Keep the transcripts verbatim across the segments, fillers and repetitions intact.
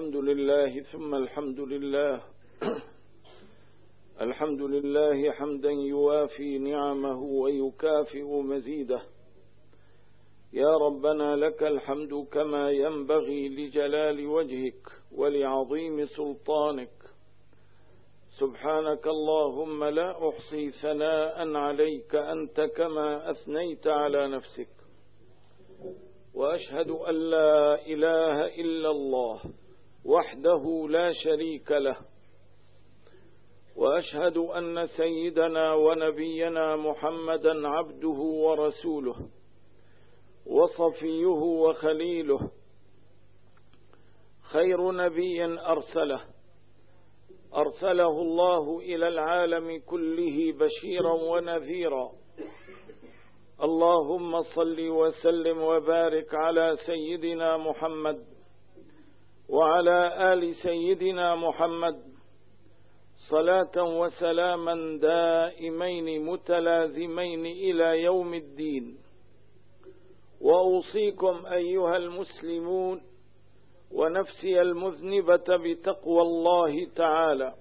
الحمد لله ثم الحمد لله الحمد لله حمدا يوافي نعمه ويكافئ مزيده. يا ربنا لك الحمد كما ينبغي لجلال وجهك ولعظيم سلطانك. سبحانك اللهم لا أحصي ثناء عليك أنت كما أثنيت على نفسك، وأشهد أن لا إله إلا الله وحده لا شريك له، وأشهد أن سيدنا ونبينا محمدا عبده ورسوله وصفيه وخليله، خير نبي أرسله أرسله الله إلى العالم كله بشيرا ونذيرا. اللهم صل وسلم وبارك على سيدنا محمد وعلى آل سيدنا محمد صلاة وسلاما دائمين متلازمين إلى يوم الدين. وأوصيكم أيها المسلمون ونفسي المذنبة بتقوى الله تعالى.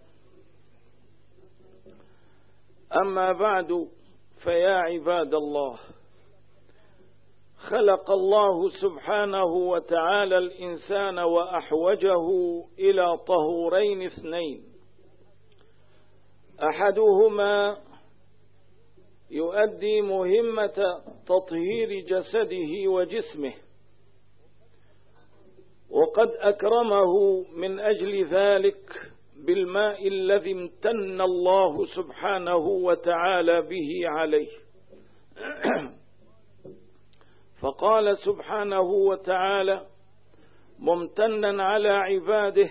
أما بعد، فيا عباد الله، خلق الله سبحانه وتعالى الإنسان وأحوجه إلى طهورين اثنين، أحدهما يؤدي مهمة تطهير جسده وجسمه، وقد أكرمه من أجل ذلك بالماء الذي امتن الله سبحانه وتعالى به عليه. فقال سبحانه وتعالى ممتنا على عباده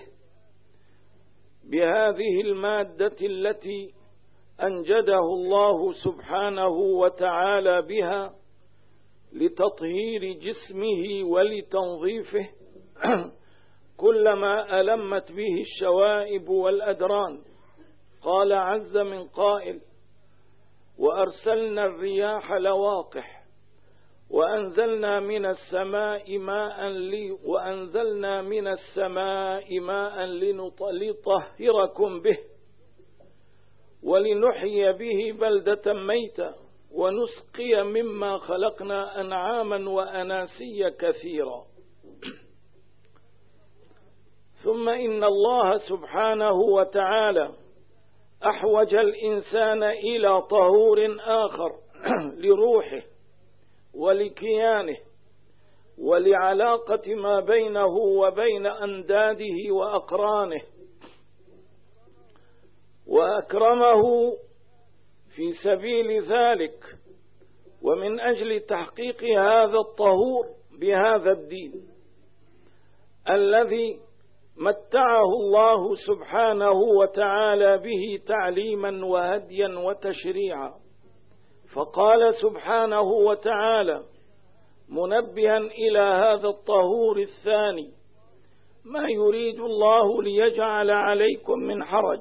بهذه المادة التي أنجده الله سبحانه وتعالى بها لتطهير جسمه ولتنظيفه كلما ألمت به الشوائب والأدران. قال عز من قائل: وأرسلنا الرياح لواقح وأنزلنا من السماء ماء لي وأنزلنا من السماء ماء لنطهركم به ولنحيي به بلدة ميتة ونسقي مما خلقنا أنعاما وأناسيا كثيرا. ثم إن الله سبحانه وتعالى أحوج الإنسان إلى طهور آخر لروحه ولكيانه ولعلاقة ما بينه وبين أنداده وأقرانه، وأكرمه في سبيل ذلك ومن أجل تحقيق هذا الطهور بهذا الدين الذي متعه الله سبحانه وتعالى به تعليما وهديا وتشريعا. فقال سبحانه وتعالى منبها إلى هذا الطهور الثاني: ما يريد الله ليجعل عليكم من حرج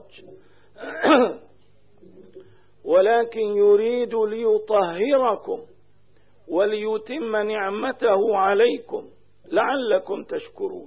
ولكن يريد ليطهركم وليتم نعمته عليكم لعلكم تشكرون.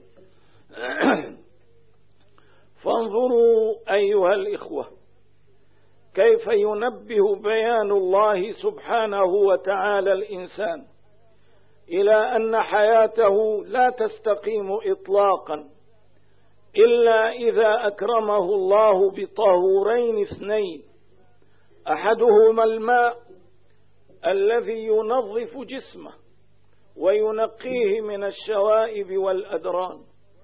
فانظروا أيها الإخوة كيف ينبه بيان الله سبحانه وتعالى الإنسان إلى أن حياته لا تستقيم إطلاقا إلا إذا أكرمه الله بطهورين اثنين، أحدهما الماء الذي ينظف جسمه وينقيه من الشوائب والأدران،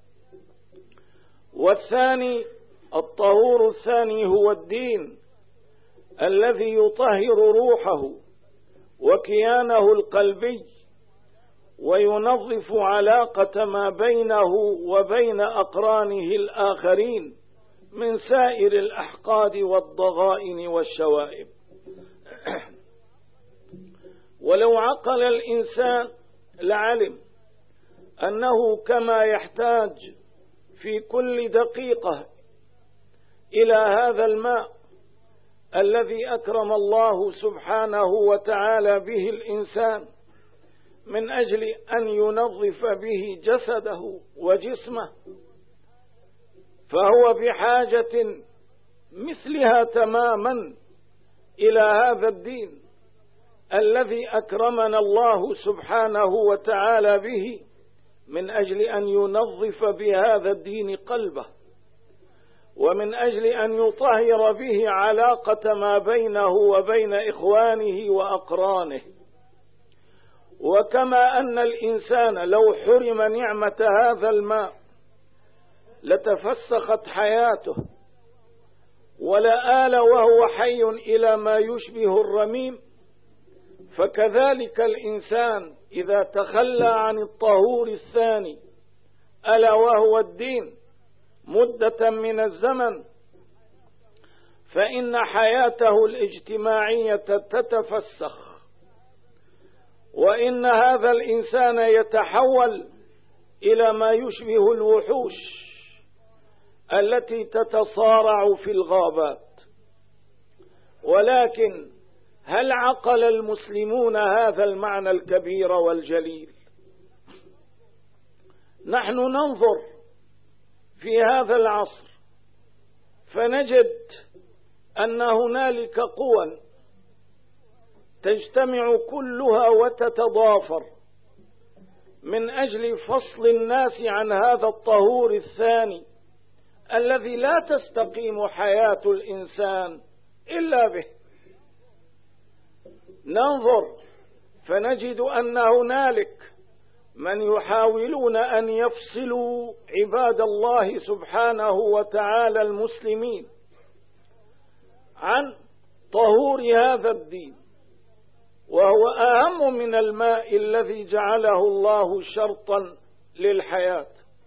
والثاني الطهور الثاني هو الدين الذي يطهر روحه وكيانه القلبي وينظف علاقة ما بينه وبين أقرانه الآخرين من سائر الأحقاد والضغائن والشوائب. ولو عقل الإنسان لعلم أنه كما يحتاج في كل دقيقة إلى هذا الماء الذي أكرم الله سبحانه وتعالى به الإنسان من أجل أن ينظف به جسده وجسمه، فهو بحاجة مثلها تماما إلى هذا الدين الذي أكرمنا الله سبحانه وتعالى به، من أجل أن ينظف بهذا الدين قلبه، ومن أجل أن يطهر به علاقة ما بينه وبين إخوانه وأقرانه. وكما أن الإنسان لو حرم نعمة هذا الماء لتفسخت حياته ولآل وهو حي إلى ما يشبه الرميم، فكذلك الإنسان إذا تخلى عن الطهور الثاني ألا وهو الدين مدة من الزمن فإن حياته الاجتماعية تتفسخ، وإن هذا الإنسان يتحول إلى ما يشبه الوحوش التي تتصارع في الغابات. ولكن هل عقل المسلمون هذا المعنى الكبير والجليل؟ نحن ننظر في هذا العصر فنجد أن هنالك قوى تجتمع كلها وتتضافر من أجل فصل الناس عن هذا الطهور الثاني الذي لا تستقيم حياة الإنسان إلا به. ننظر فنجد أن هنالك من يحاولون أن يفصلوا عباد الله سبحانه وتعالى المسلمين عن طهور هذا الدين، وهو أهم من الماء الذي جعله الله شرطا للحياة.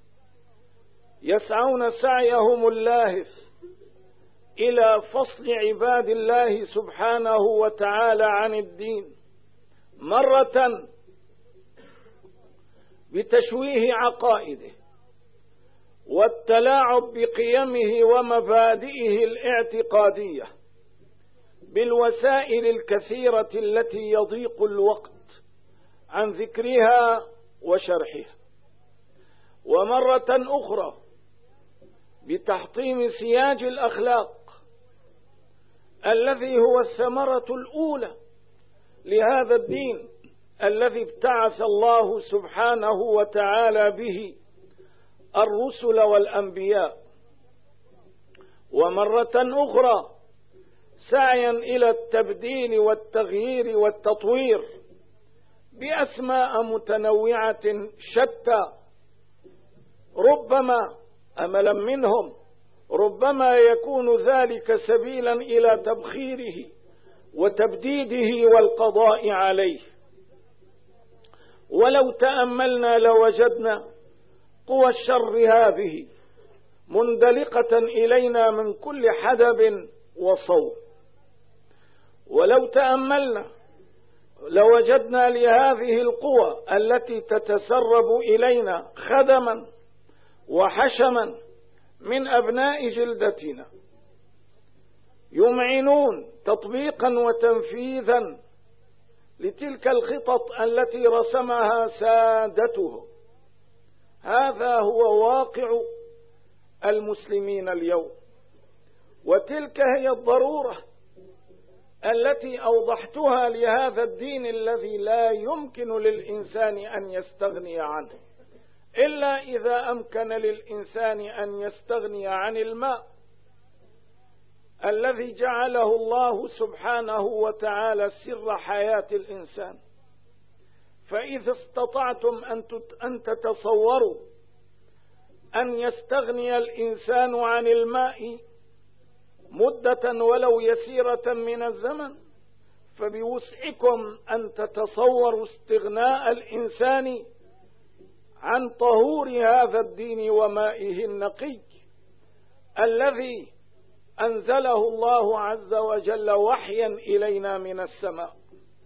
يسعون سعيهم اللاهث إلى فصل عباد الله سبحانه وتعالى عن الدين، مرة بتشويه عقائده والتلاعب بقيمه ومبادئه الاعتقادية بالوسائل الكثيرة التي يضيق الوقت عن ذكرها وشرحها، ومرة أخرى بتحطيم سياج الأخلاق الذي هو الثمرة الأولى لهذا الدين الذي ابتعث الله سبحانه وتعالى به الرسل والأنبياء، ومرة أخرى سعيا إلى التبديل والتغيير والتطوير بأسماء متنوعة شتى، ربما أملا منهم ربما يكون ذلك سبيلا إلى تبخيره وتبديده والقضاء عليه. ولو تأملنا لوجدنا قوى الشر هذه مندلقة إلينا من كل حدب وصوب، ولو تأملنا لوجدنا لهذه القوى التي تتسرب إلينا خدما وحشما من أبناء جلدتنا يمعنون تطبيقا وتنفيذا لتلك الخطط التي رسمها سادته. هذا هو واقع المسلمين اليوم، وتلك هي الضرورة التي أوضحتها لهذا الدين الذي لا يمكن للإنسان أن يستغني عنه إلا إذا أمكن للإنسان أن يستغني عن الماء الذي جعله الله سبحانه وتعالى سر حياة الإنسان. فإذا استطعتم أن تتصوروا أن يستغني الإنسان عن الماء مدة ولو يسيرة من الزمن، فبوسعكم أن تتصوروا استغناء الإنسان عن طهور هذا الدين ومائه النقي الذي أنزله الله عز وجل وحيا إلينا من السماء.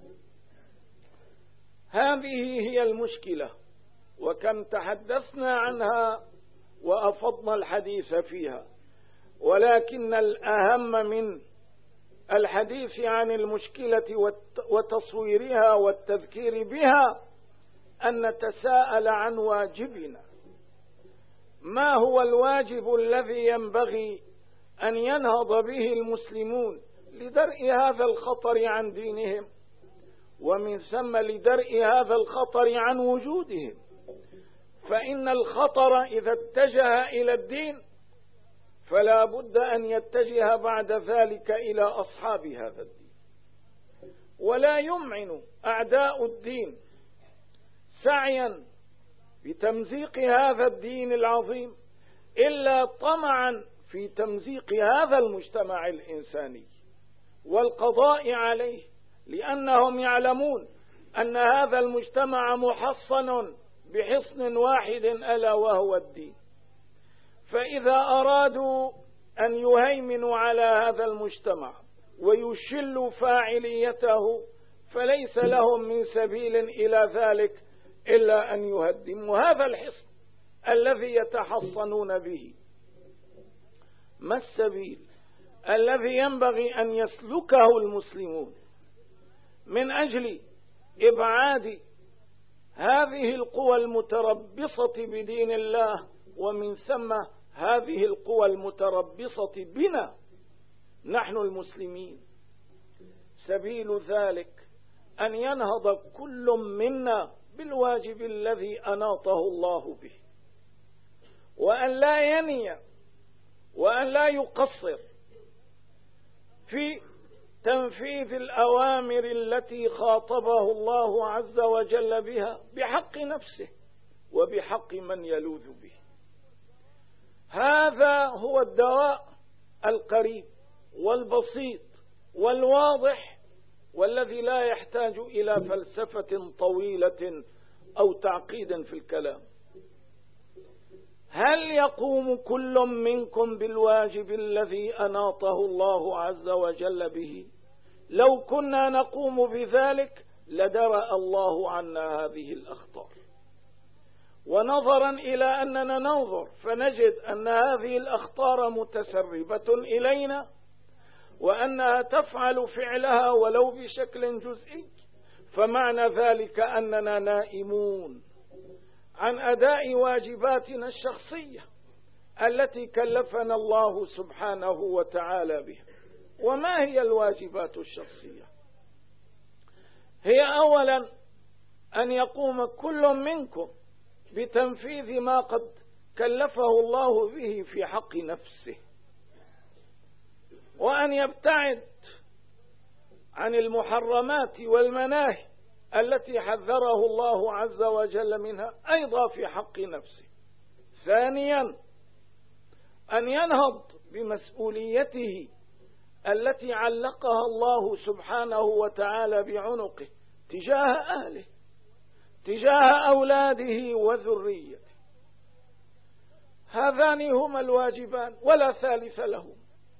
هذه هي المشكلة، وكم تحدثنا عنها وأفضنا الحديث فيها، ولكن الأهم من الحديث عن المشكلة وتصويرها والتذكير بها أن نتساءل عن واجبنا. ما هو الواجب الذي ينبغي أن ينهض به المسلمون لدرء هذا الخطر عن دينهم، ومن ثم لدرء هذا الخطر عن وجودهم. فإن الخطر إذا اتجه إلى الدين فلا بد أن يتجه بعد ذلك إلى أصحاب هذا الدين. ولا يمعن أعداء الدين سعيا بتمزيق هذا الدين العظيم إلا طمعا في تمزيق هذا المجتمع الإنساني والقضاء عليه، لأنهم يعلمون أن هذا المجتمع محصن بحصن واحد ألا وهو الدين. فإذا أرادوا أن يهيمنوا على هذا المجتمع ويشلوا فاعليته فليس لهم من سبيل إلى ذلك إلا أن يهدموا هذا الحصن الذي يتحصنون به. ما السبيل الذي ينبغي أن يسلكه المسلمون من أجل إبعاد هذه القوى المتربصة بدين الله ومن ثم هذه القوى المتربصة بنا نحن المسلمين؟ سبيل ذلك أن ينهض كل منا بالواجب الذي أناطه الله به، وأن لا يني وأن لا يقصر في تنفيذ الأوامر التي خاطبه الله عز وجل بها بحق نفسه وبحق من يلوذ به. هذا هو الدواء القريب والبسيط والواضح والذي لا يحتاج إلى فلسفة طويلة أو تعقيد في الكلام. هل يقوم كل منكم بالواجب الذي أناطه الله عز وجل به؟ لو كنا نقوم بذلك لدرأ الله عنا هذه الأخطار. ونظرا إلى أننا ننظر فنجد أن هذه الأخطار متسربة إلينا وأنها تفعل فعلها ولو بشكل جزئي، فمعنى ذلك أننا نائمون عن أداء واجباتنا الشخصية التي كلفنا الله سبحانه وتعالى بها. وما هي الواجبات الشخصية؟ هي أولا أن يقوم كل منكم بتنفيذ ما قد كلفه الله به في حق نفسه، وأن يبتعد عن المحرمات والمناهي التي حذره الله عز وجل منها أيضا في حق نفسه. ثانيا أن ينهض بمسؤوليته التي علقها الله سبحانه وتعالى بعنقه تجاه أهله، تجاه أولاده وذريته. هذان هما الواجبان ولا ثالث لهم.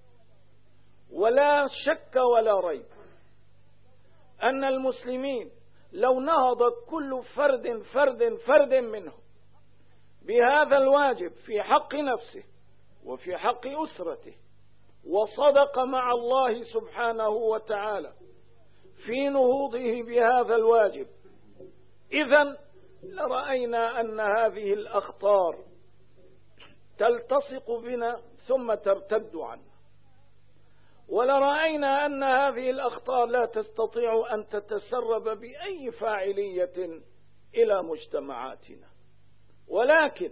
ولا شك ولا ريب أن المسلمين لو نهض كل فرد فرد فرد منهم بهذا الواجب في حق نفسه وفي حق أسرته وصدق مع الله سبحانه وتعالى في نهوضه بهذا الواجب، إذن لرأينا أن هذه الأخطار تلتصق بنا ثم ترتد عنا، ولرأينا أن هذه الأخطار لا تستطيع أن تتسرب بأي فاعلية إلى مجتمعاتنا. ولكن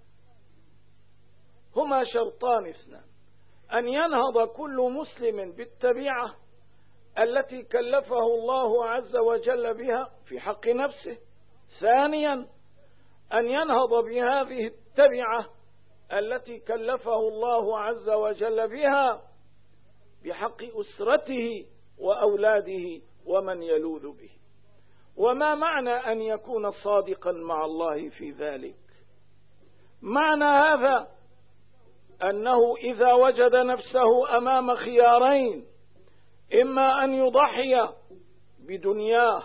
هما شرطان اثنان: أن ينهض كل مسلم بالتبعة التي كلفه الله عز وجل بها في حق نفسه. ثانيا أن ينهض بهذه التبعة التي كلفه الله عز وجل بها بحق أسرته وأولاده ومن يلوذ به. وما معنى أن يكون صادقا مع الله في ذلك؟ معنى هذا أنه إذا وجد نفسه أمام خيارين: إما أن يضحي بدنياه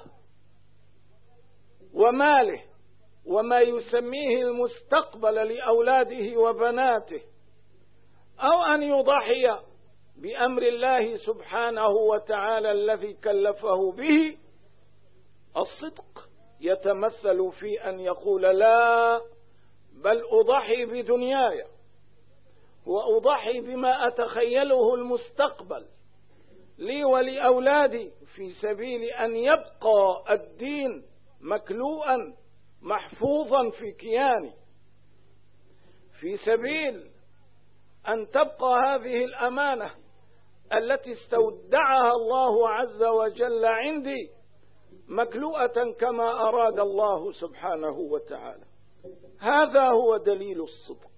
وماله وما يسميه المستقبل لأولاده وبناته، أو أن يضحي بأمر الله سبحانه وتعالى الذي كلفه به. الصدق يتمثل في أن يقول لا، بل أضحي بدنياي وأضحي بما أتخيله المستقبل لي ولأولادي في سبيل أن يبقى الدين مكلوءا محفوظا في كياني، في سبيل أن تبقى هذه الأمانة التي استودعها الله عز وجل عندي مكلوءة كما أراد الله سبحانه وتعالى. هذا هو دليل الصدق.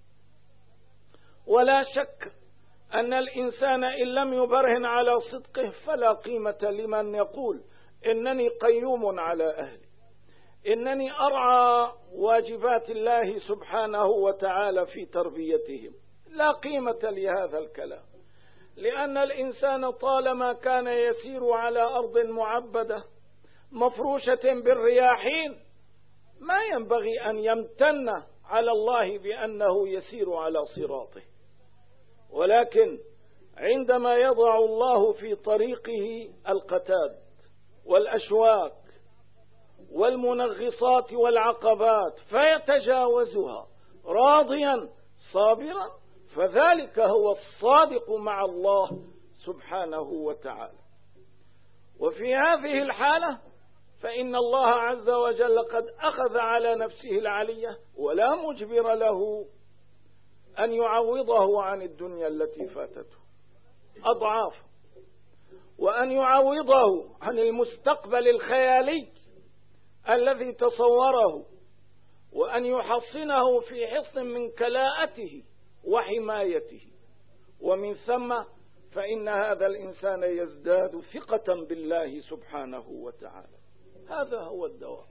ولا شك أن الإنسان إن لم يبرهن على صدقه فلا قيمة لمن يقول إنني قيوم على أهلي، إنني أرعى واجبات الله سبحانه وتعالى في تربيتهم. لا قيمة لهذا الكلام، لأن الإنسان طالما كان يسير على أرض معبدة مفروشة بالرياحين ما ينبغي أن يمتن على الله بأنه يسير على صراطه، ولكن عندما يضع الله في طريقه القتاد والأشواك والمنغصات والعقبات فيتجاوزها راضيا صابرا فذلك هو الصادق مع الله سبحانه وتعالى. وفي هذه الحالة فإن الله عز وجل قد أخذ على نفسه العلية ولا مجبر له أن يعوضه عن الدنيا التي فاتته أضعاف، وأن يعوضه عن المستقبل الخيالي الذي تصوره، وأن يحصنه في حصن من كلاءته وحمايته. ومن ثم فإن هذا الإنسان يزداد ثقة بالله سبحانه وتعالى. هذا هو الدواء.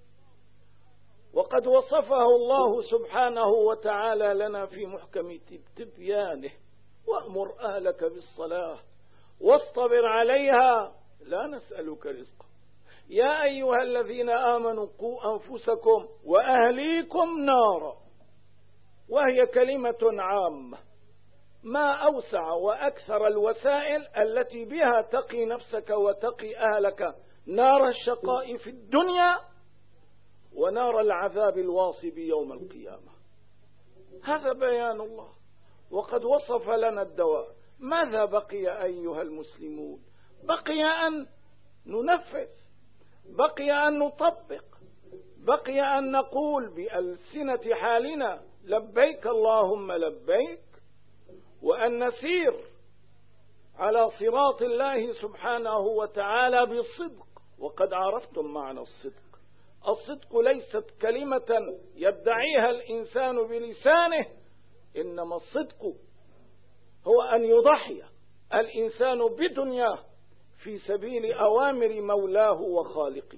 وقد وصفه الله سبحانه وتعالى لنا في محكم تبيانه: وأمر أهلك بالصلاة واصطبر عليها لا نسألك رزقا يا أيها الذين آمنوا قوا أنفسكم وأهليكم نارا. وهي كلمة عامة، ما أوسع وأكثر الوسائل التي بها تقي نفسك وتقي أهلك نار الشقاء في الدنيا ونار العذاب الواصب يوم القيامة. هذا بيان الله، وقد وصف لنا الدواء. ماذا بقي أيها المسلمون؟ بقي أن ننفذ، بقي أن نطبق، بقي أن نقول بألسنة حالنا لبيك اللهم لبيك، وأن نسير على صراط الله سبحانه وتعالى بالصدق. وقد عرفتم معنى الصدق. الصدق ليست كلمة يدعيها الإنسان بلسانه، إنما الصدق هو أن يضحي الإنسان بدنياه في سبيل أوامر مولاه وخالقه.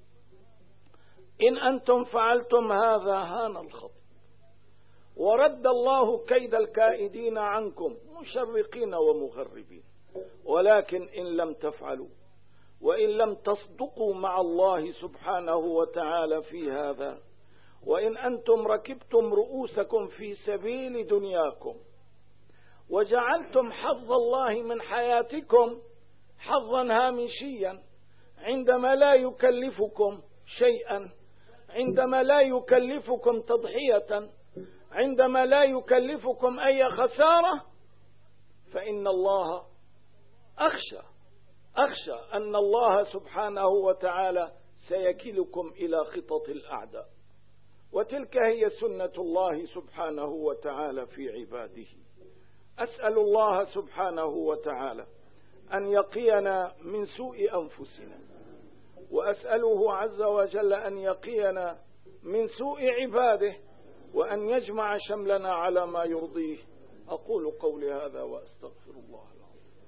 إن أنتم فعلتم هذا هان الخطأ، ورد الله كيد الكائدين عنكم مشرقين ومغربين. ولكن إن لم تفعلوا وإن لم تصدقوا مع الله سبحانه وتعالى في هذا، وإن أنتم ركبتم رؤوسكم في سبيل دنياكم وجعلتم حظ الله من حياتكم حظا هامشيا عندما لا يكلفكم شيئا، عندما لا يكلفكم تضحية، عندما لا يكلفكم أي خسارة، فإن الله أخشى أخشى أن الله سبحانه وتعالى سيكلكم إلى خطط الأعداء. وتلك هي سنة الله سبحانه وتعالى في عباده. أسأل الله سبحانه وتعالى أن يقينا من سوء أنفسنا، وأسأله عز وجل أن يقينا من سوء عباده، وأن يجمع شملنا على ما يرضيه. أقول قولي هذا وأستغفر الله العظيم.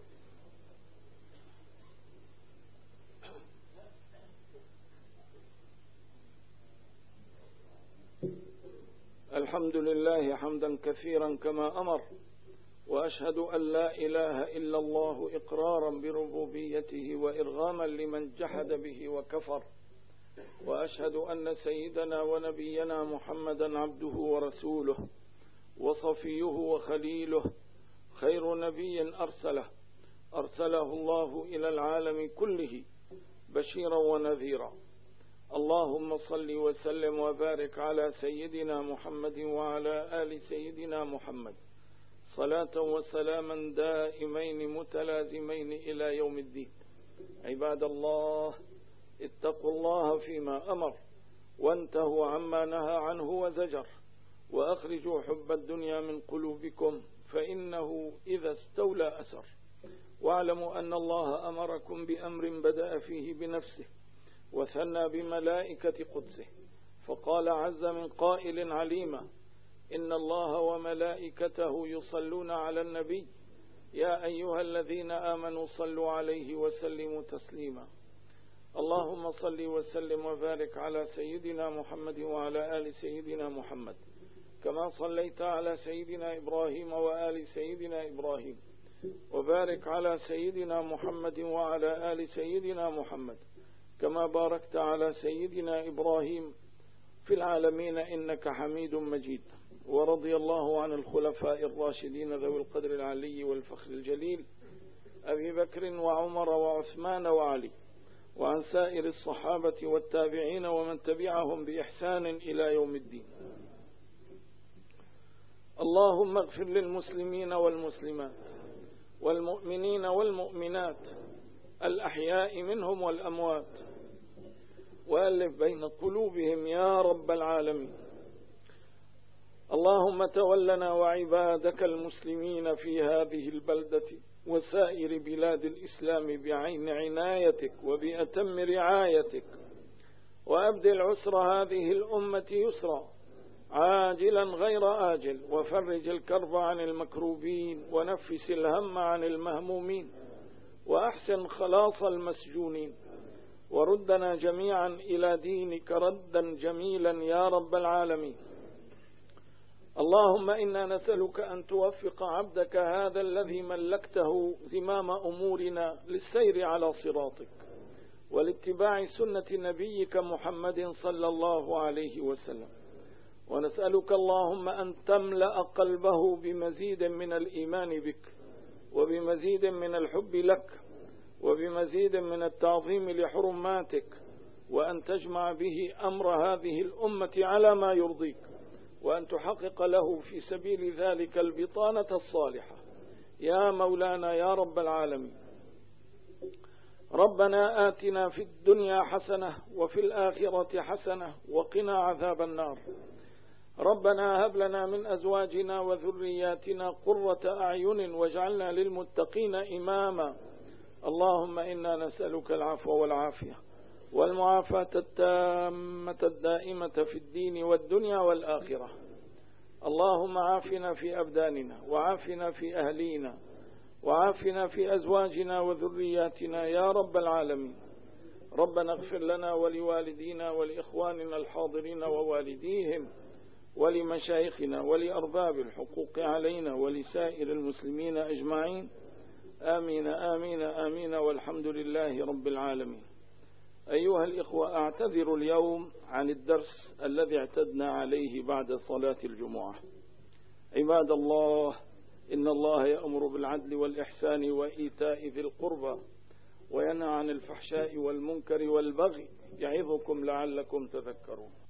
الحمد لله حمدا كثيرا كما أمر، وأشهد أن لا إله إلا الله إقرارا بربوبيته وإرغاما لمن جحد به وكفر، وأشهد أن سيدنا ونبينا محمدا عبده ورسوله وصفيه وخليله، خير نبي أرسله أرسله الله إلى العالم كله بشيرا ونذيرا. اللهم صل وسلم وبارك على سيدنا محمد وعلى آل سيدنا محمد صلاة وسلاما دائمين متلازمين إلى يوم الدين. عباد الله، اتقوا الله فيما أمر وانتهوا عما نهى عنه وزجر، وأخرجوا حب الدنيا من قلوبكم فإنه إذا استولى أسر. واعلموا أن الله أمركم بأمر بدأ فيه بنفسه وثنى بملائكة قدسه، فقال عز من قائل عليما: إن الله وملائكته يصلون على النبي يا أيها الذين آمنوا صلوا عليه وسلموا تسليما. اللهم صل وسلم وبارك على سيدنا محمد وعلى آل سيدنا محمد كما صليت على سيدنا إبراهيم وآل سيدنا إبراهيم، وبارك على سيدنا محمد وعلى آل سيدنا محمد كما باركت على سيدنا إبراهيم في العالمين إنك حميد مجيد. ورضي الله عن الخلفاء الراشدين ذوي القدر العلي والفخر الجليل أبي بكر وعمر وعثمان وعلي، وعن سائر الصحابة والتابعين ومن تبعهم بإحسان إلى يوم الدين. اللهم اغفر للمسلمين والمسلمات والمؤمنين والمؤمنات الأحياء منهم والأموات، وألف بين قلوبهم يا رب العالمين. اللهم تولنا وعبادك المسلمين في هذه البلدة وسائر بلاد الإسلام بعين عنايتك وبأتم رعايتك، وأبدل عسر هذه الأمة يسرا عاجلا غير آجل، وفرج الكرب عن المكروبين ونفس الهم عن المهمومين، وأحسن خلاص المسجونين، وردنا جميعا إلى دينك ردا جميلا يا رب العالمين. اللهم إنا نسألك أن توفق عبدك هذا الذي ملكته زمام أمورنا للسير على صراطك ولاتباع سنة نبيك محمد صلى الله عليه وسلم، ونسألك اللهم أن تملأ قلبه بمزيد من الإيمان بك وبمزيد من الحب لك وبمزيد من التعظيم لحرماتك، وأن تجمع به أمر هذه الأمة على ما يرضيك، وأن تحقق له في سبيل ذلك البطانة الصالحة يا مولانا يا رب العالمين. ربنا آتنا في الدنيا حسنة وفي الآخرة حسنة وقنا عذاب النار. ربنا هب لنا من أزواجنا وذرياتنا قرة أعين واجعلنا للمتقين إماما. اللهم إنا نسألك العفو والعافية والمعافاة التامة الدائمة في الدين والدنيا والآخرة. اللهم عافنا في أبداننا وعافنا في أهلينا وعافنا في أزواجنا وذرياتنا يا رب العالمين. ربنا اغفر لنا ولوالدينا ولإخواننا الحاضرين ووالديهم ولمشايخنا ولأرباب الحقوق علينا ولسائر المسلمين أجمعين، آمين آمين آمين، والحمد لله رب العالمين. أيها الإخوة، أعتذر اليوم عن الدرس الذي اعتدنا عليه بعد صلاة الجمعة. عباد الله، إن الله يأمر بالعدل والإحسان وإيتاء ذي القربى وينهى عن الفحشاء والمنكر والبغي، يعظكم لعلكم تذكرون.